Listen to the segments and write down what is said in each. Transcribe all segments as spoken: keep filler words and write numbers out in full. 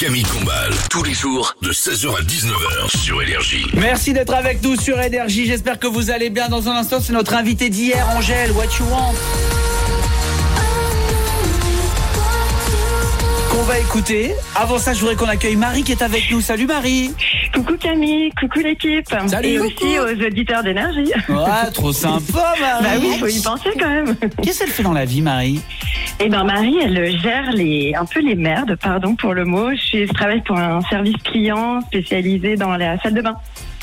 Camille Combal, tous les jours de seize heures à dix-neuf heures sur Énergie. Merci d'être avec nous sur Énergie. J'espère que vous allez bien. Dans un instant, c'est notre invité d'hier, Angèle. What you want? Qu'on va écouter. Avant ça, je voudrais qu'on accueille Marie qui est avec nous. Salut Marie. Coucou Camille, coucou l'équipe. Salut. Et Coucou. aussi aux auditeurs d'Énergie. Ouais, trop sympa Marie. Bah oui, faut y penser quand même. Qu'est-ce qu'elle fait dans la vie, Marie? Et ben Marie, elle gère les un peu les merdes, pardon pour le mot. Je, suis, je travaille pour un service client spécialisé dans la salle de bain.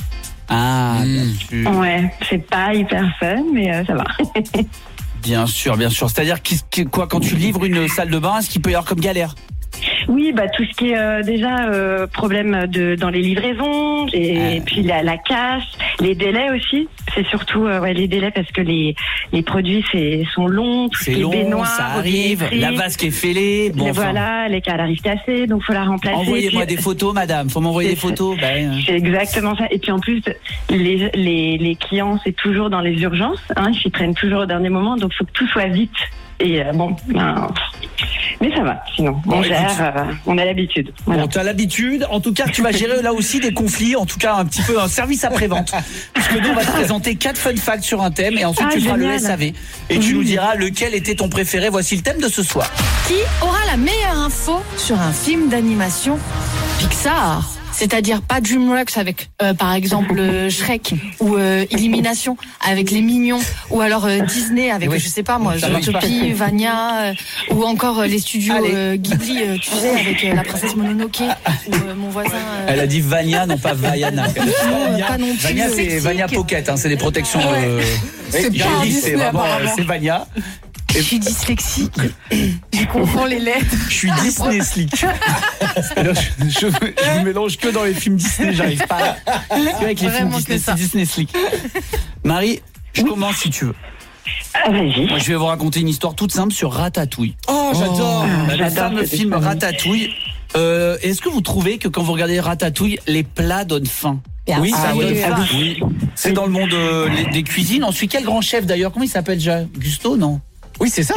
Ah, bien Mmh. sûr. Ouais, c'est pas hyper fun, mais euh, ça va. Bien sûr, bien sûr. C'est-à-dire qu'est-ce que- quoi, quand tu livres une salle de bain, est-ce qu'il peut y avoir comme galère? Oui, bah tout ce qui est euh, déjà euh, problème de dans les livraisons, et Ah. puis la, la casse, les délais aussi. C'est surtout euh, ouais, les délais parce que les les produits c'est sont longs, tout ce C'est qui est long, baignoire, ça arrive, robinetterie. la vasque est fêlée. Bon, Et enfin, voilà, les cales arrivent cassées, donc faut la remplacer. envoyez-moi Et puis- des photos, madame. Faut m'envoyer des C'est- photos. Ben, euh. C'est exactement ça. Et puis en plus, les, les, les clients, c'est toujours dans les urgences. Hein, ils s'y prennent toujours au dernier moment, donc faut que tout soit vite. Et euh, bon, ben, mais ça va. Sinon, Bon, on écoute. gère, euh, on a l'habitude. Voilà. Bon, tu as l'habitude. En tout cas, tu vas gérer là aussi des conflits. En tout cas, un petit peu un service après-vente. Puisque nous, on va te présenter quatre fun facts sur un thème et ensuite Ah, tu feras génial. le S A V. Et tu nous diras lequel était ton préféré. Voici le thème de ce soir. Qui aura la meilleure info sur un film d'animation Pixar? C'est-à-dire pas DreamWorks avec, euh, par exemple, euh, Shrek ou euh, Illumination avec les Mignons, ou alors euh, Disney avec, Oui. je sais pas moi, Ça marche pas. Zootopie, Vania, euh, ou encore euh, les studios Allez. euh, Ghibli, euh, tu sais, avec euh, la princesse Mononoke, ou euh, mon voisin. euh, Elle a dit Vania, non pas Vaiana. non, euh, pas non plus. Vania, euh, c'est Vania Pocket. Hein, c'est des protections. Euh... C'est j'ai pas dit, c'est Disney, vraiment, euh, apparemment. c'est Vania. Je suis dyslexique. Je confonds les lettres. Je suis Disney slick. C'est-à-dire, je, je, je me mélange que dans les films Disney, j'arrive pas. C'est vrai avec les films Vraiment Disney, que ça. c'est Disney slick. Marie, je commence si tu veux. Ah, vas-y. Moi, je vais vous raconter une histoire toute simple sur Ratatouille. Oh, j'adore. Bah, le J'adore fameux cette film histoire. Ratatouille. Euh, Est-ce que vous trouvez que quand vous regardez Ratatouille, les plats donnent faim? Oui, ça ça donne donne faim. faim. Oui. C'est dans le monde euh, les- des cuisines. Ensuite, quel grand chef d'ailleurs? Comment il s'appelle déjà? Gusto, non? Oui, c'est ça.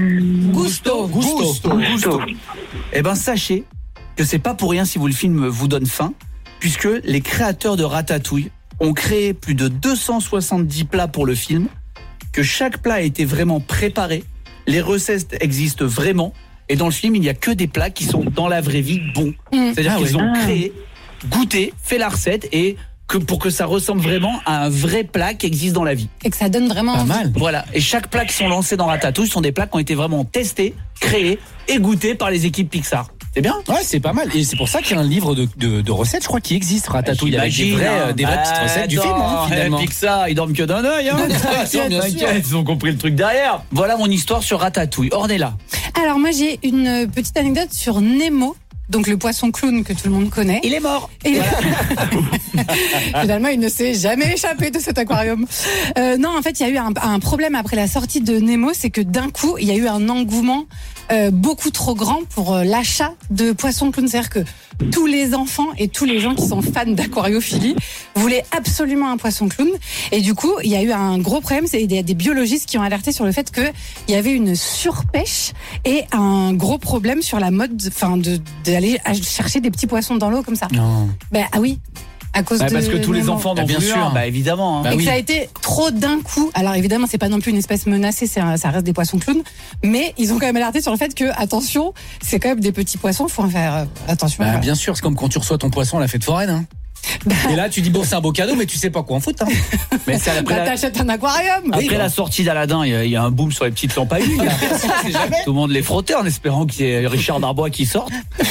Gusto. Gusto. Gusto. Eh ben, sachez que c'est pas pour rien si vous le film vous donne faim, puisque les créateurs de Ratatouille ont créé plus de deux cent soixante-dix plats pour le film, que chaque plat a été vraiment préparé, les recettes existent vraiment, et dans le film, il n'y a que des plats qui sont dans la vraie vie bons. Mm. C'est-à-dire Ah qu'ils ouais. ont Ah. créé, goûté, fait la recette, et que pour que ça ressemble vraiment à un vrai plat qui existe dans la vie. Et que ça donne vraiment Pas envie. mal. Voilà. Et chaque plat qui sont lancés dans Ratatouille sont des plats qui ont été vraiment testés, créés et goûtés par les équipes Pixar. C'est bien? Ouais, c'est pas mal. Et c'est pour ça qu'il y a un livre de, de, de recettes, je crois, qui existe, Ratatouille, avec des J'imagine, vraies, hein. euh, des vraies petites recettes du Attends, film, hein, finalement. eh, Pixar, ils dorment que d'un œil, hein. Bien sûr, bien sûr. T'inquiète, ils ont compris le truc derrière. Voilà mon histoire sur Ratatouille. Ornella. Alors moi j'ai une petite anecdote sur Nemo, donc le poisson clown que tout le monde connaît. Il est mort. Et finalement il ne s'est jamais échappé de cet aquarium. Euh, non en fait il y a eu un, un problème après la sortie de Nemo, c'est que d'un coup il y a eu un engouement euh, beaucoup trop grand pour euh, l'achat de poissons clowns. C'est-à-dire que tous les enfants et tous les gens qui sont fans d'aquariophilie voulaient absolument un poisson clown. Et du coup, il y a eu un gros problème. C'est il y a des biologistes qui ont alerté sur le fait que il y avait une surpêche et un gros problème sur la mode, enfin, de d'aller chercher des petits poissons dans l'eau comme ça. Non. Ben ah oui, à cause Bah, de parce que tous les Nemo. enfants Ah, n'ont bien voulu sûr. un. Bah évidemment. Hein. Bah et oui. que ça a été trop d'un coup. Alors évidemment, c'est pas non plus une espèce menacée, c'est un- ça reste des poissons clowns, mais ils ont quand même alerté sur le fait que attention, c'est quand même des petits poissons, faut en faire euh, attention. Bah, voilà. bien sûr, c'est comme quand tu reçois ton poisson à la fête foraine. Hein. Et là, tu dis, bon, c'est un beau cadeau, mais tu sais pas quoi en foutre. Hein. Mais c'est après, Bah, la, t'achètes un aquarium. après la sortie d'Aladin, il y, a- il y a un boom sur les petites lampes à huile. là. Tout le monde les frottait en espérant qu'il y ait Richard Darbois qui sorte.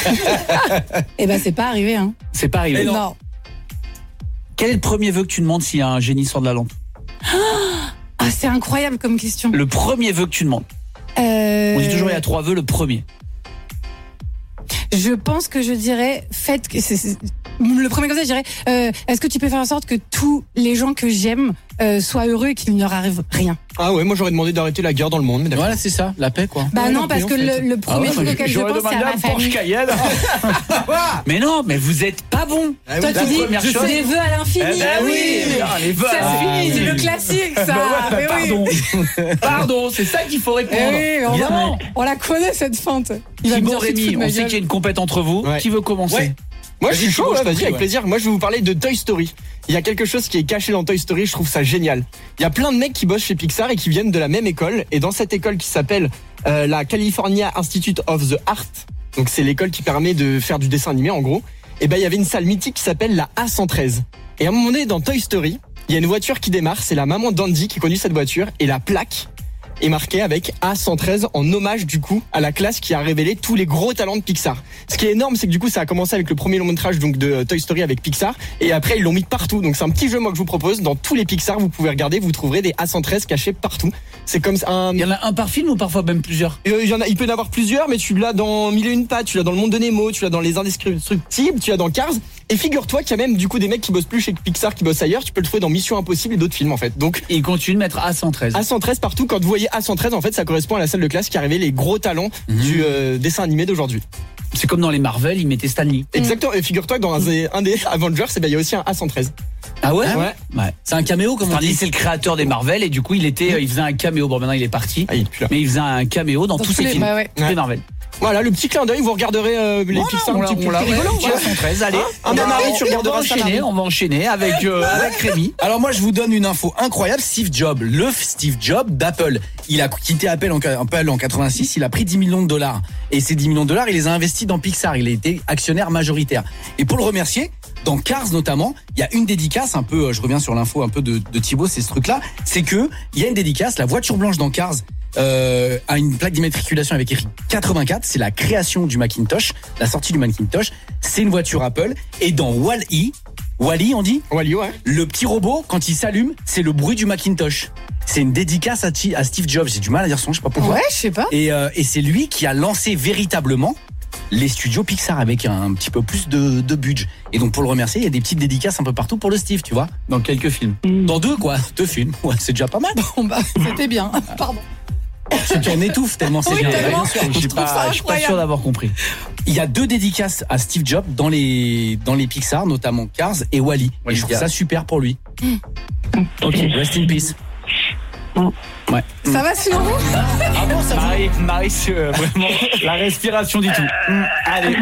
Et ben c'est pas arrivé hein. C'est pas arrivé. Non. Quel est le premier vœu que tu demandes si un génie sort de la lampe? Ah, c'est incroyable comme question. Le premier vœu que tu demandes. Euh, On dit toujours il y a trois vœux, le premier. Je pense que je dirais faites que c'est- c'est- le premier conseil, je dirais euh, est-ce que tu peux faire en sorte que tous les gens que j'aime euh, soient heureux et qu'il ne leur arrive rien. Ah ouais, moi j'aurais demandé d'arrêter la guerre dans le monde. Mais d'accord. Voilà, c'est ça, la paix, quoi. Bah Ouais, non non parce plus, que en fait. le, le premier truc auquel je pense c'est à ma famille. Cayenne. Mais non, mais vous êtes pas bon. Ah oui, Toi, la tu dis, première je chose- fais des vœux à l'infini. Eh ben Ah oui, ah, les vœux Ça, à c'est l'infini. c'est le classique, ça. Bah ouais, Mais oui. pardon. Pardon, c'est ça qu'il faut Eh répondre. oui, on, Évidemment. on la connaît cette feinte. Il va me Thibaut, dire, tu te fous Rémi, de ma on sait gueule. qu'il y a une compète entre vous. Ouais. Qui veut commencer? Ouais. Moi, je Vas-y, suis chaud, Thibaut, je ouais, t'en vas-y, prie, avec ouais. plaisir. Moi, je vais vous parler de Toy Story. Il y a quelque chose qui est caché dans Toy Story, je trouve ça génial. Il y a plein de mecs qui bossent chez Pixar et qui viennent de la même école. Et dans cette école qui s'appelle euh, la California Institute of the Art, donc c'est l'école qui permet de faire du dessin animé en gros, et ben il y avait une salle mythique qui s'appelle la A cent treize. Et à un moment donné, dans Toy Story, il y a une voiture qui démarre, c'est la maman d'Andy qui conduit cette voiture, et la plaque est marquée avec A cent treize en hommage du coup à la classe qui a révélé tous les gros talents de Pixar. Ce qui est énorme, c'est que du coup ça a commencé avec le premier long métrage donc de Toy Story avec Pixar, et après ils l'ont mis partout. Donc c'est un petit jeu moi que je vous propose. Dans tous les Pixar, vous pouvez regarder, vous trouverez des A cent treize cachés partout. C'est comme un. Il y en a un par film ou parfois même plusieurs? Euh, Il y en a, il peut y en avoir plusieurs, mais tu l'as dans Mille et une pattes, tu l'as dans Le Monde de Nemo, tu l'as dans Les Indestructibles, tu l'as dans Cars. Et figure-toi qu'il y a même du coup des mecs qui bossent plus chez Pixar, qui bossent ailleurs. Tu peux le trouver dans Mission Impossible et d'autres films en fait. Donc Et ils continuent de mettre A cent treize. A cent treize partout. Quand vous voyez A cent treize, en fait, ça correspond à la salle de classe qui a révélé les gros talents du euh, dessin animé d'aujourd'hui. C'est comme dans les Marvel, ils mettaient Stanley. Exactement. Et figure-toi que dans un, un des Avengers, eh ben, il y a aussi un A cent treize. Ah ouais? Ouais. Ouais. C'est un caméo, comme on Stanley, dit. c'est le créateur des Marvel et du coup, il était, euh, il faisait un caméo. Bon, maintenant il est parti. Ah, il est plus là. Mais il faisait un caméo dans, Dans tous tous ses les- films. bah ouais. Tous les Ouais. Marvel. Voilà, le petit clin d'œil, vous regarderez euh, les Voilà, Pixar on un l'a- petit peu. on l'a C'est rigolo, réussi à ouais. cent treize, allez. Ah, mais Marie, tu on va regarderas ça, enchaîner, Marie. on va enchaîner avec, euh, avec Rémi. Alors moi je vous donne une info incroyable. Steve Jobs, le Steve Jobs d'Apple, il a quitté Apple en, Apple en quatre-vingt-six, il a pris dix millions de dollars. Et ces dix millions de dollars, il les a investis dans Pixar, il a été actionnaire majoritaire. Et pour le remercier, dans Cars notamment, il y a une dédicace, un peu, je reviens sur l'info un peu de, de Thibaut, c'est ce truc-là, c'est que il y a une dédicace, la voiture blanche dans Cars euh, a une plaque d'immatriculation avec écrit quatre-vingt-quatre, c'est la création du Macintosh, la sortie du Macintosh, c'est une voiture Apple. Et dans Wall-E, Wall-E on dit, Wally, ouais. le petit robot, quand il s'allume, c'est le bruit du Macintosh. C'est une dédicace à, Ti- à Steve Jobs. J'ai du mal à dire son nom, je sais pas pourquoi. Ouais, je sais pas. Et, euh, et c'est lui qui a lancé véritablement les studios Pixar avec un, petit peu plus de, de budget. Et donc pour le remercier, il y a des petites dédicaces un peu partout pour le Steve, tu vois. Dans quelques films. Dans deux quoi, deux films. Ouais, c'est déjà pas mal. Bon, bah, c'était bien. Pardon. C'est qu'on étouffe tellement c'est Oui, bien. tellement. Bien sûr. Je suis trouve ça pas, je suis pas incroyable. sûr d'avoir compris. Il y a deux dédicaces à Steve Jobs dans les dans les Pixar, notamment Cars et Wall-E. Et je trouve ça super pour lui. Ok, rest in peace. Ouais. Ça va sinon? Ah bon, ça Marie, Marie, c'est euh, vraiment la respiration du tout. Hum, allez.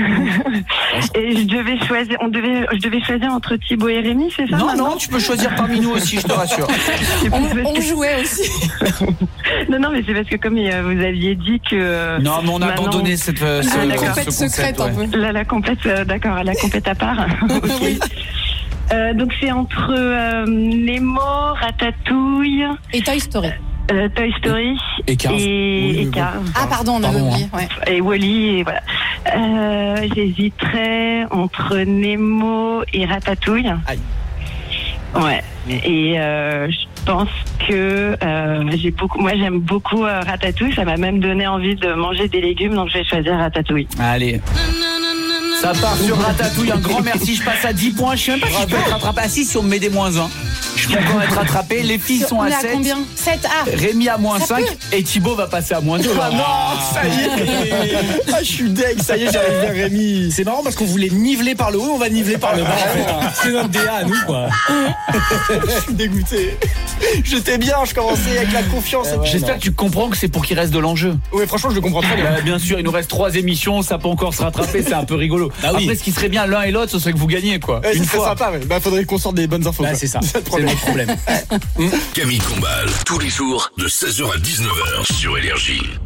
Et je devais choisir, on devait, je devais choisir entre Thibaut et Rémi, c'est ça? Non, maintenant non, tu peux choisir parmi nous aussi, je te rassure. On, on jouait aussi. Non, non, mais c'est parce que comme euh, vous aviez dit que. euh, Non, mais on a maintenant- abandonné cette, euh, ce, Ah, ce d'accord. Compète concept, secrète ouais. un peu. La, la compète, euh, d'accord, la compète à part. Ok. Oui. Euh, donc c'est entre euh, Nemo, Ratatouille, Et Toy Story. euh, Toy Story Et Cars. et, Oui, et mais bon. Cars. Ah, pardon, on avait Pardon, oublié. Ouais. Et Wall-E, et voilà. Euh, j'hésiterais entre Nemo et Ratatouille. Aïe. Ouais. Et euh, je pense que euh, j'ai beaucoup. Moi, j'aime beaucoup euh, Ratatouille. Ça m'a même donné envie de manger des légumes, donc je vais choisir Ratatouille. Allez. Ça part sur Ratatouille, un grand merci, je passe à dix points, je sais même pas si je peux être rattrapé. Ah si, si on me met des moins un, je peux encore être rattrapé, les filles sont On à est à sept, combien? sept. Ah, Rémi à moins Ça cinq, peut. et Thibaut va passer à moins deux. Ah non, ça y est. Ah, je suis deg, ça y est, j'arrive vers Rémi. C'est marrant parce qu'on voulait niveler par le haut, on va niveler par le bas. en fait. C'est notre D A à nous, quoi. Je suis dégoûté. J'étais bien, je commençais avec la confiance. Ouais, J'espère non. que tu comprends que c'est pour qu'il reste de l'enjeu. Ouais, franchement, je le comprends très bien. Bah, bien sûr, il nous reste trois émissions, ça peut encore se rattraper, c'est un peu rigolo. Ah oui. Après, ce qui serait bien l'un et l'autre, ce serait que vous gagnez, quoi. Ouais, Une c'est très fois. sympa, ouais. Bah, faudrait qu'on sorte des bonnes infos. Bah, quoi. c'est ça. C'est le C'est problème. notre problème. Camille Combal, tous les jours de seize heures à dix-neuf heures sur Énergie.